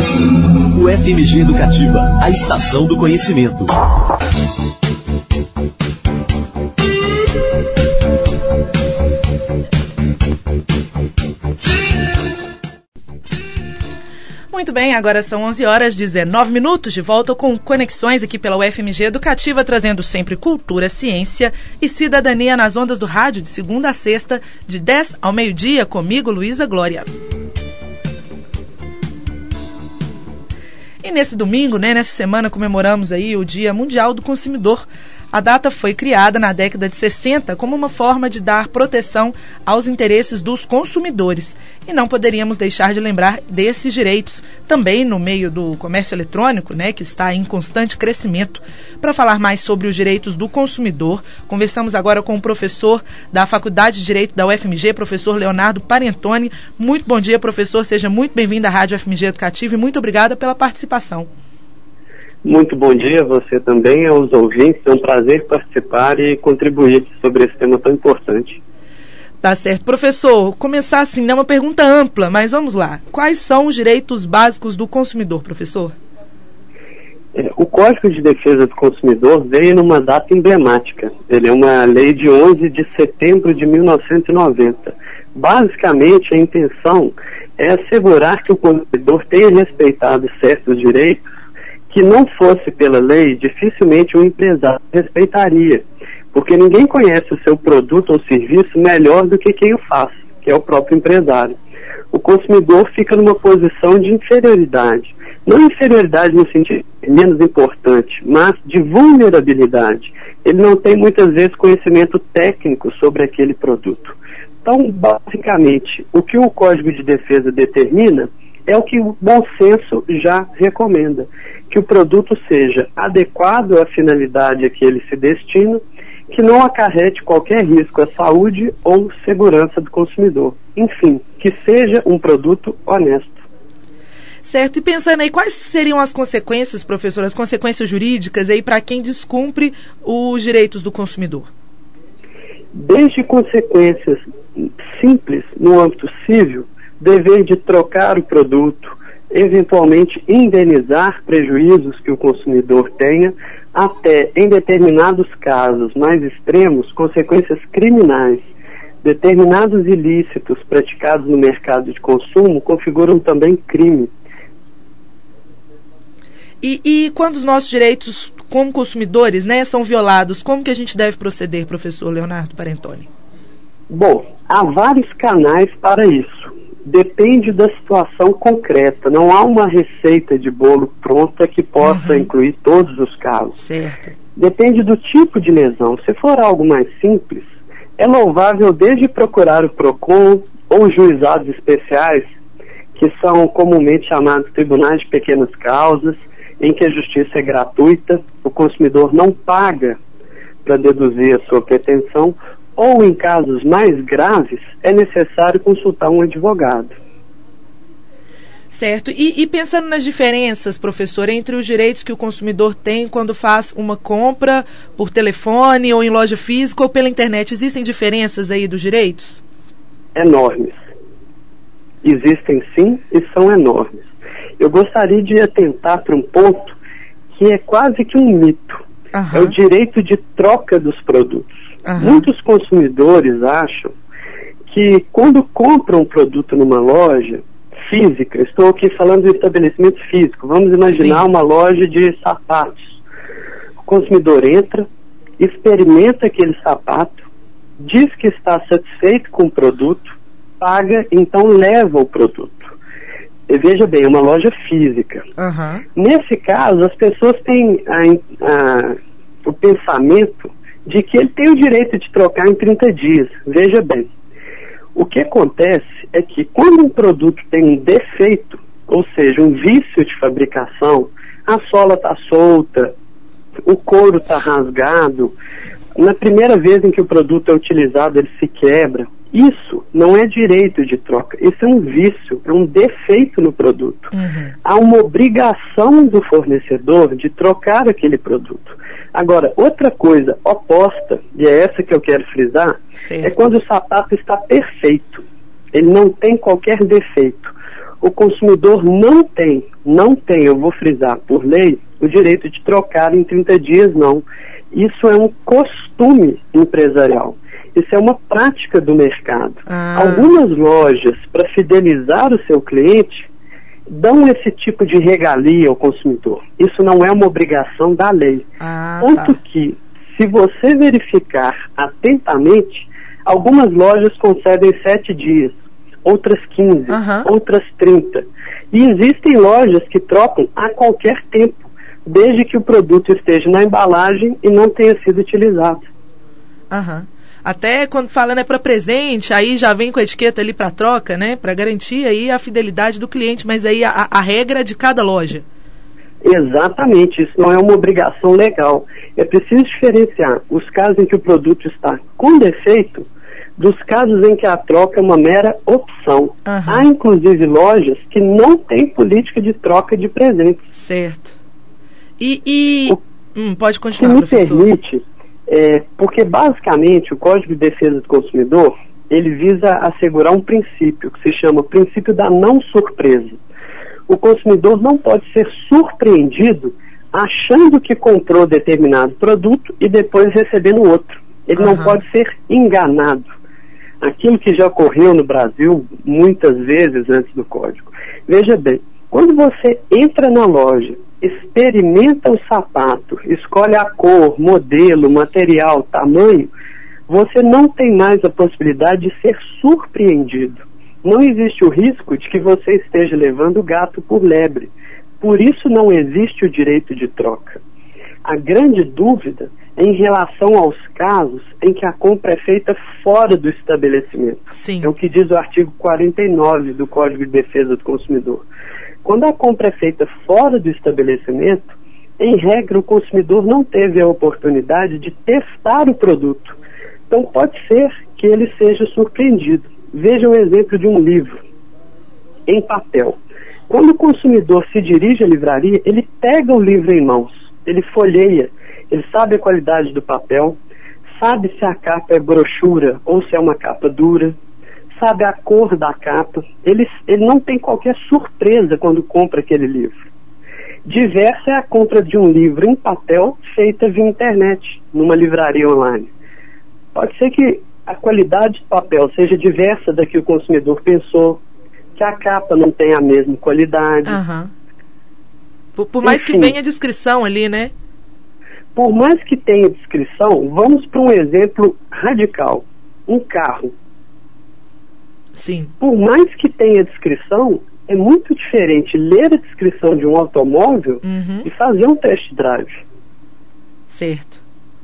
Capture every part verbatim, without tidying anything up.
U F M G Educativa, a estação do conhecimento. Muito bem, agora são onze horas e dezenove minutos, de volta com Conexões aqui pela U F M G Educativa, trazendo sempre cultura, ciência e cidadania nas ondas do rádio, de segunda a sexta, de dez ao meio-dia, comigo, Luísa Glória. E nesse domingo, né, nessa semana, comemoramos aí o Dia Mundial do Consumidor. A data foi criada na década de sessenta como uma forma de dar proteção aos interesses dos consumidores. E não poderíamos deixar de lembrar desses direitos também no meio do comércio eletrônico, né, que está em constante crescimento. Para falar mais sobre os direitos do consumidor, conversamos agora com o professor da Faculdade de Direito da U F M G, professor Leonardo Parentoni. Muito bom dia, professor. Seja muito bem-vindo à Rádio U F M G Educativa e muito obrigada pela participação. Muito bom dia a você também, aos ouvintes. É um prazer participar e contribuir sobre esse tema tão importante. Tá certo. Professor, começar assim, né, uma pergunta ampla, mas vamos lá. Quais são os direitos básicos do consumidor, professor? É, o Código de Defesa do Consumidor veio numa data emblemática. Ele é uma lei de onze de setembro de mil novecentos e noventa. Basicamente, a intenção é assegurar que o consumidor tenha respeitado certos direitos que não fosse pela lei, dificilmente um empresário respeitaria, porque ninguém conhece o seu produto ou serviço melhor do que quem o faz, que é o próprio empresário. O consumidor fica numa posição de inferioridade, não inferioridade no sentido menos importante, mas de vulnerabilidade. Ele não tem muitas vezes conhecimento técnico sobre aquele produto. Então, basicamente, o que o Código de Defesa determina é o que o bom senso já recomenda, que o produto seja adequado à finalidade a que ele se destina, que não acarrete qualquer risco à saúde ou segurança do consumidor. Enfim, que seja um produto honesto. Certo, e pensando aí, quais seriam as consequências, professor, as consequências jurídicas aí para quem descumpre os direitos do consumidor? Desde consequências simples no âmbito civil, dever de trocar o produto, eventualmente indenizar prejuízos que o consumidor tenha, até, em determinados casos mais extremos, consequências criminais. Determinados ilícitos praticados no mercado de consumo configuram também crime. E, e quando os nossos direitos como consumidores, né, são violados, como que a gente deve proceder, professor Leonardo Parentoni? Bom, há vários canais para isso. Depende da situação concreta. Não há uma receita de bolo pronta que possa uhum. incluir todos os casos. Certo. Depende do tipo de lesão. Se for algo mais simples, é louvável desde procurar o PROCON ou juizados especiais, que são comumente chamados tribunais de pequenas causas, em que a justiça é gratuita, o consumidor não paga para deduzir a sua pretensão, ou em casos mais graves, é necessário consultar um advogado. Certo. E, e pensando nas diferenças, professor, entre os direitos que o consumidor tem quando faz uma compra por telefone ou em loja física ou pela internet, existem diferenças aí dos direitos? Enormes. Existem sim e são enormes. Eu gostaria de atentar para um ponto que é quase que um mito. Uhum. É o direito de troca dos produtos. Uhum. Muitos consumidores acham que quando compram um produto numa loja física, estou aqui falando de estabelecimento físico, vamos imaginar Sim. uma loja de sapatos. O consumidor entra, experimenta aquele sapato, diz que está satisfeito com o produto, paga, então leva o produto. E veja bem, é uma loja física. Uhum. Nesse caso, as pessoas têm a, a, o pensamento de que ele tem o direito de trocar em trinta dias. Veja bem, o que acontece é que quando um produto tem um defeito, ou seja, um vício de fabricação, a sola está solta, o couro está rasgado, na primeira vez em que o produto é utilizado ele se quebra, isso não é direito de troca, isso é um vício, é um defeito no produto. Uhum. Há uma obrigação do fornecedor de trocar aquele produto. Agora, outra coisa oposta, e é essa que eu quero frisar, certo. É quando o sapato está perfeito, ele não tem qualquer defeito. o consumidor não tem, não tem, eu vou frisar, por lei, o direito de trocar em trinta dias, não. Isso é um costume empresarial. Isso é uma prática do mercado. Ah. Algumas lojas, para fidelizar o seu cliente, dão esse tipo de regalia ao consumidor. Isso não é uma obrigação da lei. Ah, Tanto tá. que, se você verificar atentamente, algumas lojas concedem sete dias, outras quinze, uhum. outras trinta. E existem lojas que trocam a qualquer tempo, desde que o produto esteja na embalagem e não tenha sido utilizado. Aham. Uhum. Até quando falando é para presente, aí já vem com a etiqueta ali para troca, né? Para garantir aí a fidelidade do cliente, mas aí a, a regra é de cada loja. Exatamente, isso não é uma obrigação legal. É preciso diferenciar os casos em que o produto está com defeito dos casos em que a troca é uma mera opção. Uhum. Há inclusive lojas que não têm política de troca de presentes. Certo. E, e... O hum, pode continuar, que me professor. permite... É, porque basicamente o Código de Defesa do Consumidor, ele visa assegurar um princípio que se chama princípio da não surpresa. O consumidor não pode ser surpreendido achando que comprou determinado produto e depois recebendo outro. Ele uhum. não pode ser enganado. Aquilo que já ocorreu no Brasil muitas vezes antes do Código. Veja bem, quando você entra na loja, experimenta o sapato, escolhe a cor, modelo, material, tamanho, você não tem mais a possibilidade de ser surpreendido. Não existe o risco de que você esteja levando o gato por lebre. Por isso não existe o direito de troca. A grande dúvida é em relação aos casos em que a compra é feita fora do estabelecimento. Sim. É o que diz o artigo quarenta e nove do Código de Defesa do Consumidor. Quando a compra é feita fora do estabelecimento, em regra o consumidor não teve a oportunidade de testar o produto. Então pode ser que ele seja surpreendido. Veja o exemplo de um livro em papel. Quando o consumidor se dirige à livraria, ele pega o livro em mãos, ele folheia, ele sabe a qualidade do papel, sabe se a capa é brochura ou se é uma capa dura, sabe a cor da capa, ele, ele não tem qualquer surpresa quando compra aquele livro. Diversa é a compra de um livro em papel feita via internet, numa livraria online. Pode ser que a qualidade do papel seja diversa da que o consumidor pensou, que a capa não tenha a mesma qualidade. Uhum. Por, por mais Enfim, que venha a descrição ali, né? Por mais que tenha descrição, vamos para um exemplo radical. Um carro. Sim. Por mais que tenha descrição, é muito diferente ler a descrição de um automóvel uhum. e fazer um test drive. Certo.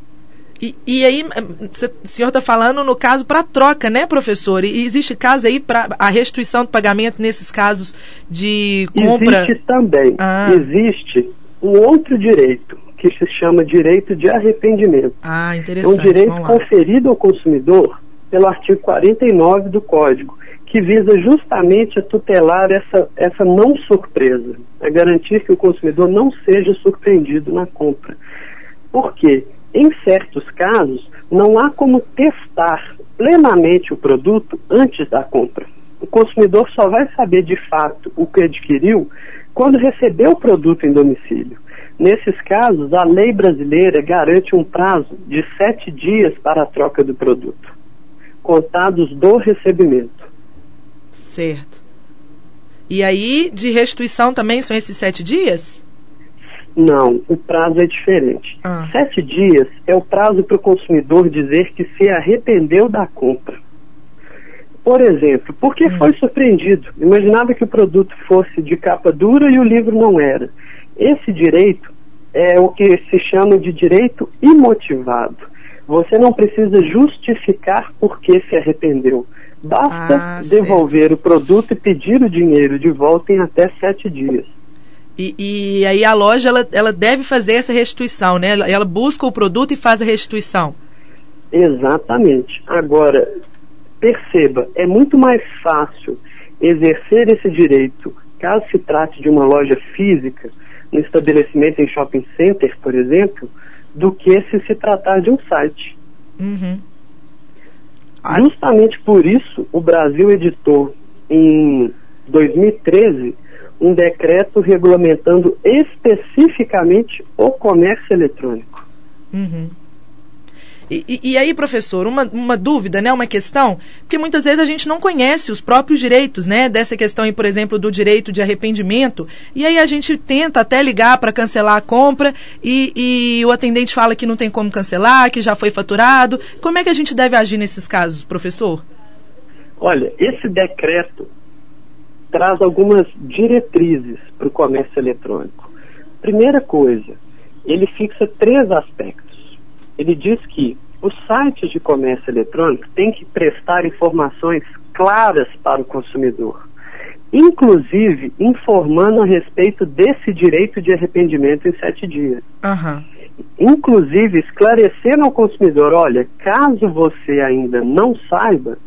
E, e aí, o senhor está falando no caso para troca, né, professor? E existe caso aí para a restituição do pagamento nesses casos de compra? Existe também. Ah. Existe um outro direito, que se chama direito de arrependimento. Ah, interessante. É um direito conferido ao consumidor pelo artigo quarenta e nove do Código, que visa justamente a tutelar essa, essa não surpresa, a garantir que o consumidor não seja surpreendido na compra. Por quê? Em certos casos, não há como testar plenamente o produto antes da compra. O consumidor só vai saber de fato o que adquiriu quando receber o produto em domicílio. Nesses casos, a lei brasileira garante um prazo de sete dias para a troca do produto, contados do recebimento. Certo. E aí, de restituição também são esses sete dias? Não, o prazo é diferente. Ah. Sete dias é o prazo para o consumidor dizer que se arrependeu da compra. Por exemplo, porque hum. foi surpreendido. Imaginava que o produto fosse de capa dura e o livro não era. Esse direito é o que se chama de direito imotivado. Você não precisa justificar por que se arrependeu. Basta ah, devolver certo. o produto e pedir o dinheiro de volta em até sete dias. E, e aí a loja ela, ela deve fazer essa restituição, né? Ela, ela busca o produto e faz a restituição. Exatamente. Agora, perceba, é muito mais fácil exercer esse direito, caso se trate de uma loja física, no estabelecimento em shopping center, por exemplo, do que se se tratar de um site. Uhum. Justamente por isso, o Brasil editou em dois mil e treze, um decreto regulamentando especificamente o comércio eletrônico. Uhum. E, e, e aí, professor, uma, uma dúvida, né, uma questão, porque muitas vezes a gente não conhece os próprios direitos, né, dessa questão aí, por exemplo, do direito de arrependimento, e aí a gente tenta até ligar para cancelar a compra e, e o atendente fala que não tem como cancelar, que já foi faturado. Como é que a gente deve agir nesses casos, professor? Olha, esse decreto traz algumas diretrizes para o comércio eletrônico. Primeira coisa, ele fixa três aspectos. Ele diz que os sites de comércio eletrônico têm que prestar informações claras para o consumidor, inclusive informando a respeito desse direito de arrependimento em sete dias. Uhum. Inclusive esclarecendo ao consumidor, olha, caso você ainda não saiba,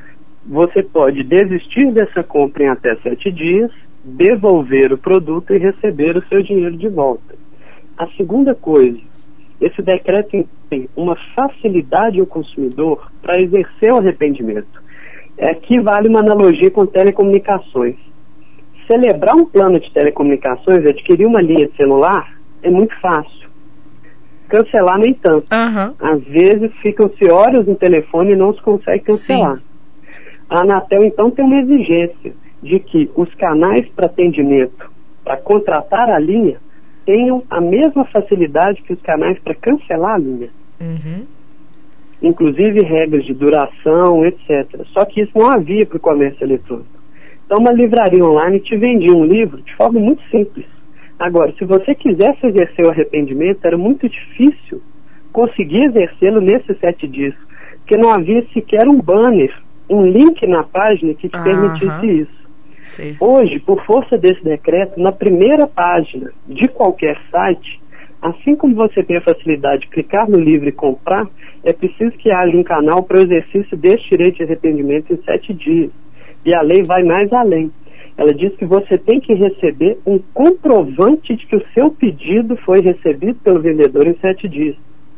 você pode desistir dessa compra em até sete dias, devolver o produto e receber o seu dinheiro de volta. A segunda coisa, esse decreto tem uma facilidade ao consumidor para exercer o arrependimento. Aqui vale uma analogia com telecomunicações. Celebrar um plano de telecomunicações, adquirir uma linha de celular, é muito fácil. Cancelar nem tanto. Uhum. Às vezes ficam-se horas no telefone e não se consegue cancelar. Sim. A Anatel, então, tem uma exigência de que os canais para atendimento, para contratar a linha, tenham a mesma facilidade que os canais para cancelar a linha. Uhum. Inclusive regras de duração, etcétera. Só que isso não havia para o comércio eletrônico. Então uma livraria online te vendia um livro de forma muito simples. Agora, se você quisesse exercer o arrependimento, era muito difícil conseguir exercê-lo nesses sete dias, porque não havia sequer um banner, um link na página que te uhum. permitisse isso. Sim. Hoje, por força desse decreto, na primeira página de qualquer site, assim como você tem a facilidade de clicar no livro e comprar, é preciso que haja um canal para o exercício deste direito de arrependimento em sete dias. E a lei vai mais além. Ela diz que você tem que receber um comprovante de que o seu pedido foi recebido pelo vendedor em sete dias.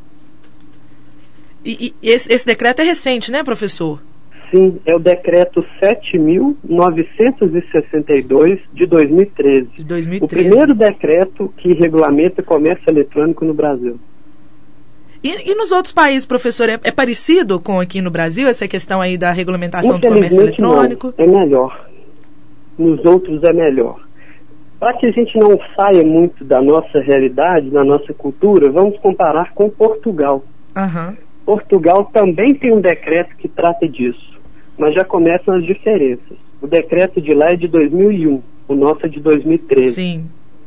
E, e esse, esse decreto é recente, né, professor? Sim, é o decreto sete mil novecentos e sessenta e dois de dois mil e treze. De dois mil e treze. O primeiro decreto que regulamenta o comércio eletrônico no Brasil. E, e nos outros países, professor, é, é parecido com aqui no Brasil, essa questão aí da regulamentação do comércio eletrônico? Não, é melhor. Nos outros é melhor. Para que a gente não saia muito da nossa realidade, da nossa cultura, vamos comparar com Portugal. Uhum. Portugal também tem um decreto que trata disso. Mas já começam as diferenças. O decreto de lá é de dois mil e um, o nosso é de dois mil e treze. Sim.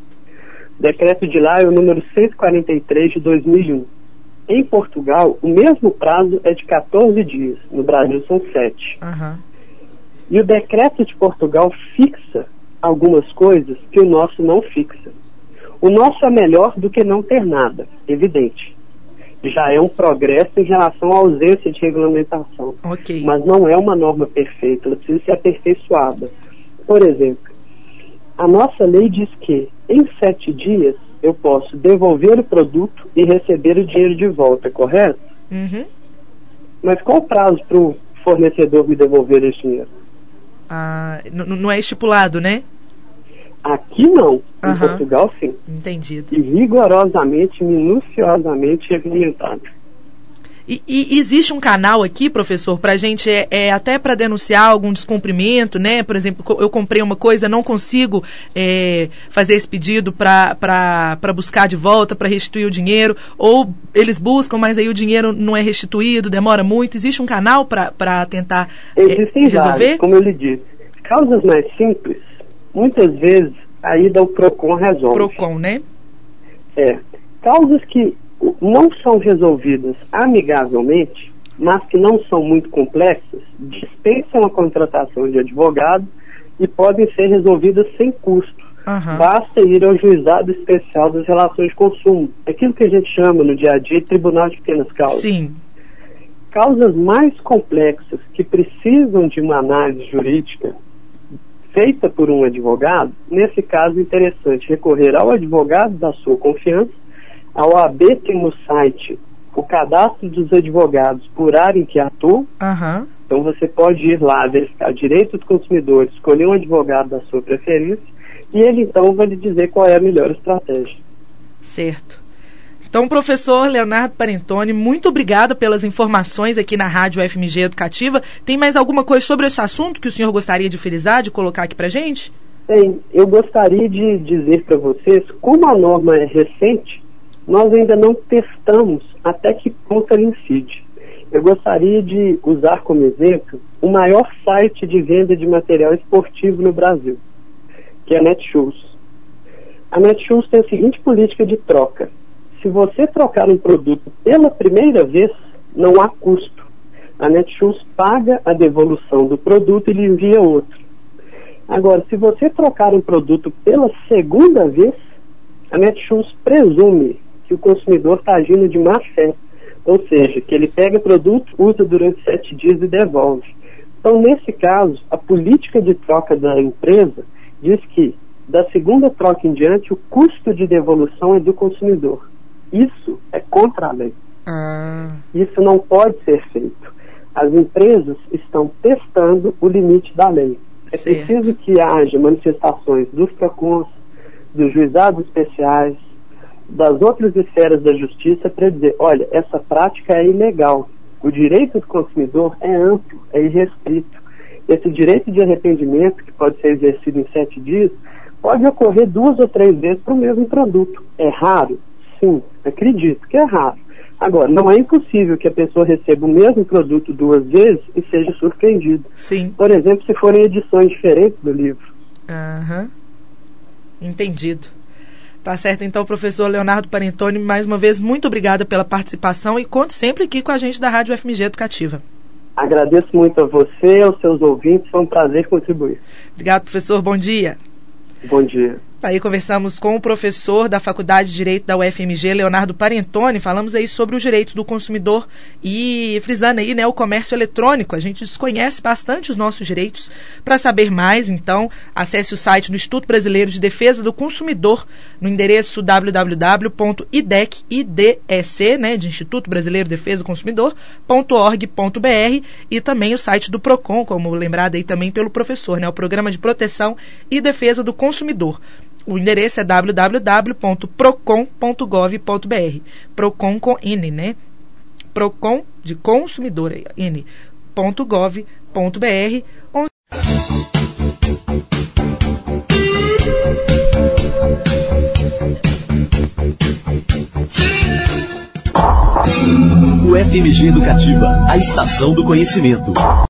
O decreto de lá é o número seiscentos e quarenta e três de dois mil e um. Em Portugal, o mesmo prazo é de quatorze dias. No Brasil são sete. Uhum. E o decreto de Portugal fixa algumas coisas que o nosso não fixa. O nosso é melhor do que não ter nada, evidente. Já é um progresso em relação à ausência de regulamentação. Okay. Mas não é uma norma perfeita, ela precisa ser aperfeiçoada. Por exemplo, a nossa lei diz que em sete dias eu posso devolver o produto e receber o dinheiro de volta, correto? Uhum. Mas qual o prazo para o fornecedor me devolver esse dinheiro? Ah, não é estipulado, né? Aqui não, em uhum. Portugal sim. Entendido. E rigorosamente, minuciosamente regulamentado. E, e existe um canal aqui, professor, para a gente, é, é, até para denunciar algum descumprimento, né? Por exemplo, eu comprei uma coisa, não consigo é, fazer esse pedido para buscar de volta, para restituir o dinheiro, ou eles buscam, mas aí o dinheiro não é restituído, demora muito. Existe um canal para tentar é, Existem resolver? Vários, como eu lhe disse. Causas mais simples, muitas vezes a ida ao PROCON resolve. PROCON, né? É. Causas que não são resolvidas amigavelmente, mas que não são muito complexas, dispensam a contratação de advogado e podem ser resolvidas sem custo. Uhum. Basta ir ao juizado especial das relações de consumo, aquilo que a gente chama no dia a dia de tribunal de pequenas causas. Sim. Causas mais complexas que precisam de uma análise jurídica feita por um advogado, nesse caso é interessante recorrer ao advogado da sua confiança. A O A B tem no site o cadastro dos advogados por área em que atuam. Uhum. Então você pode ir lá verificar direito do consumidor, escolher um advogado da sua preferência e ele então vai lhe dizer qual é a melhor estratégia. Certo. Então, professor Leonardo Parentoni, muito obrigada pelas informações aqui na Rádio F M G Educativa. Tem mais alguma coisa sobre esse assunto que o senhor gostaria de frisar, de colocar aqui pra gente? Bem, eu gostaria de dizer para vocês, como a norma é recente, nós ainda não testamos até que ponto ela incide. Eu gostaria de usar como exemplo o maior site de venda de material esportivo no Brasil, que é a Netshoes. A Netshoes tem a seguinte política de troca. Se você trocar um produto pela primeira vez, não há custo. A Netshoes paga a devolução do produto e lhe envia outro. Agora, se você trocar um produto pela segunda vez, a Netshoes presume que o consumidor está agindo de má fé. Ou seja, que ele pega o produto, usa durante sete dias e devolve. Então, nesse caso, a política de troca da empresa diz que, da segunda troca em diante, o custo de devolução é do consumidor. Isso é contra a lei. Ah. Isso não pode ser feito. As empresas estão testando o limite da lei. É certo. Preciso que haja manifestações dos PROCONs, dos juizados especiais, das outras esferas da justiça para dizer, olha, essa prática é ilegal. O direito do consumidor é amplo, é irrestrito. Esse direito de arrependimento, que pode ser exercido em sete dias, pode ocorrer duas ou três vezes para o mesmo produto. É raro? Sim, acredito que é raro. Agora, não é impossível que a pessoa receba o mesmo produto duas vezes e seja surpreendido. Sim. Por exemplo, se forem edições diferentes do livro. Aham. Entendido. Tá certo, então, professor Leonardo Parentoni, mais uma vez, muito obrigada pela participação e conte sempre aqui com a gente da Rádio F M G Educativa. Agradeço muito a você, aos seus ouvintes, foi um prazer contribuir. Obrigado, professor, bom dia. Bom dia. Aí conversamos com o professor da Faculdade de Direito da U F M G, Leonardo Parentoni, falamos aí sobre os direitos do consumidor e frisando aí, né, o comércio eletrônico. A gente desconhece bastante os nossos direitos. Para saber mais, então, acesse o site do Instituto Brasileiro de Defesa do Consumidor no endereço w w w ponto i d e c, I D E C, né, de Instituto Brasileiro de Defesa do Consumidor, ponto org ponto b r e também o site do PROCON, como lembrado aí também pelo professor, né, o Programa de Proteção e Defesa do Consumidor. O endereço é w w w ponto procon ponto gov ponto b r. Procon com N, né? Procon de consumidor, N, ponto gov ponto b r. O F M G Educativa, a estação do conhecimento.